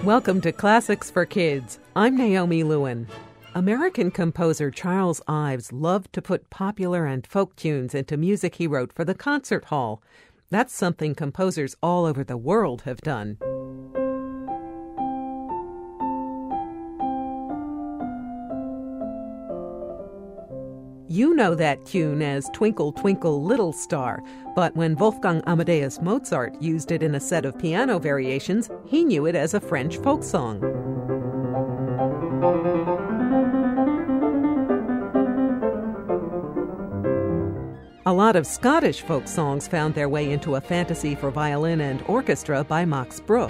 Welcome to Classics for Kids. I'm Naomi Lewin. American composer Charles Ives loved to put popular and folk tunes into music he wrote for the concert hall. That's something composers all over the world have done. You know that tune as Twinkle, Twinkle, Little Star, but when Wolfgang Amadeus Mozart used it in a set of piano variations, he knew it as a French folk song. A lot of Scottish folk songs found their way into a fantasy for violin and orchestra by Max Bruch.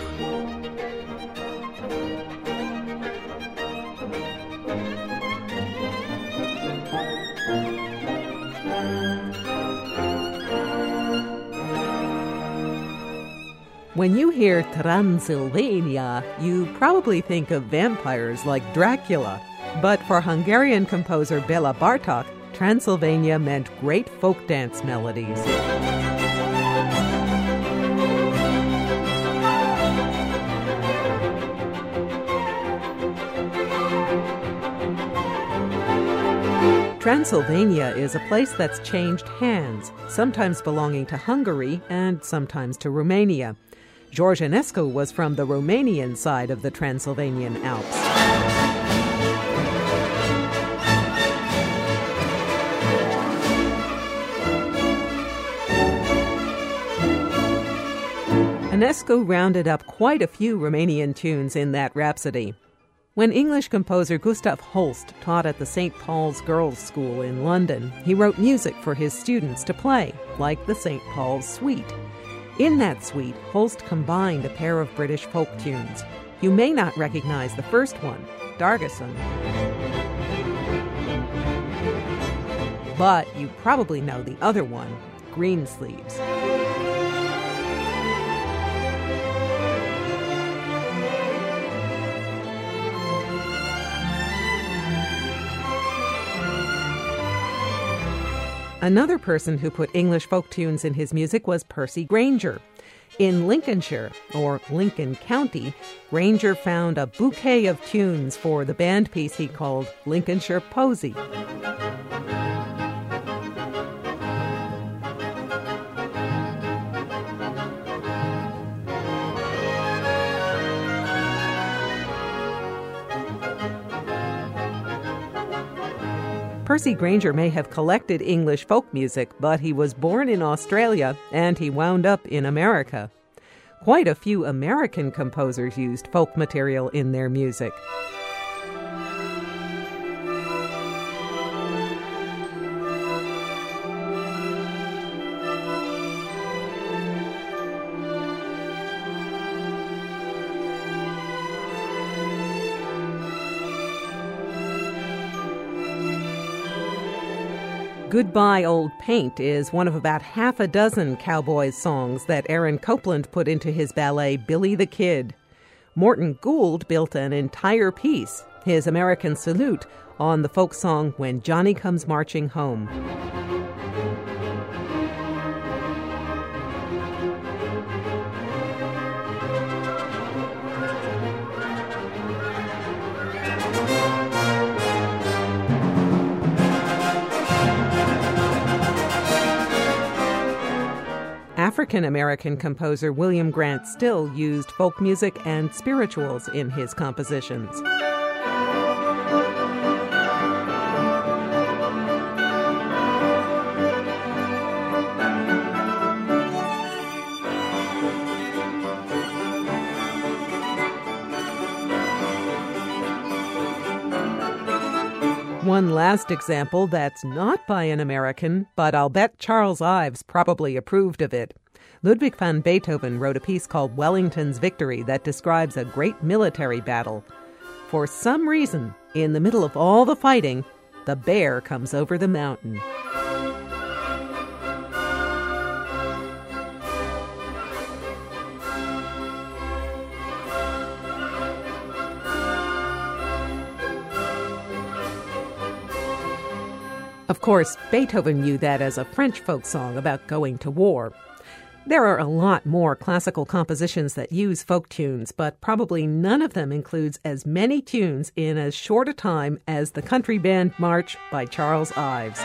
When you hear Transylvania, you probably think of vampires like Dracula. But for Hungarian composer Bela Bartok, Transylvania meant great folk dance melodies. Transylvania is a place that's changed hands, sometimes belonging to Hungary and sometimes to Romania. George Enescu was from the Romanian side of the Transylvanian Alps. Enescu rounded up quite a few Romanian tunes in that rhapsody. When English composer Gustav Holst taught at the St. Paul's Girls' School in London, he wrote music for his students to play, like the St. Paul's Suite. In that suite, Holst combined a pair of British folk tunes. You may not recognize the first one, Dargason, but you probably know the other one, Greensleeves. Another person who put English folk tunes in his music was Percy Grainger. In Lincolnshire, or Lincoln County, Grainger found a bouquet of tunes for the band piece he called Lincolnshire Posy. Percy Grainger may have collected English folk music, but he was born in Australia and he wound up in America. Quite a few American composers used folk material in their music. Goodbye Old Paint is one of about half a dozen Cowboys songs that Aaron Copland put into his ballet Billy the Kid. Morton Gould built an entire piece, his American Salute, on the folk song When Johnny Comes Marching Home. African-American composer William Grant Still used folk music and spirituals in his compositions. One last example that's not by an American, but I'll bet Charles Ives probably approved of it. Ludwig van Beethoven wrote a piece called Wellington's Victory that describes a great military battle. For some reason, in the middle of all the fighting, the bear comes over the mountain. Of course, Beethoven knew that as a French folk song about going to war. There are a lot more classical compositions that use folk tunes, but probably none of them includes as many tunes in as short a time as the Country Band March by Charles Ives.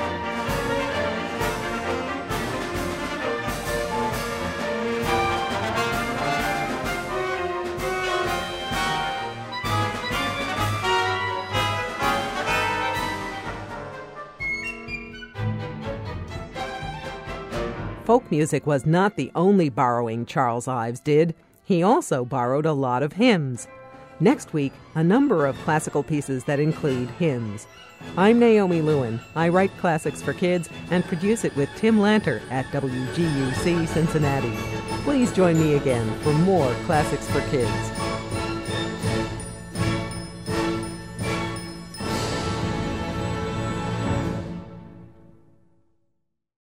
Folk music was not the only borrowing Charles Ives did. He also borrowed a lot of hymns. Next week, a number of classical pieces that include hymns. I'm Naomi Lewin. I write classics for kids and produce it with Tim Lanter at WGUC Cincinnati. Please join me again for more Classics for Kids.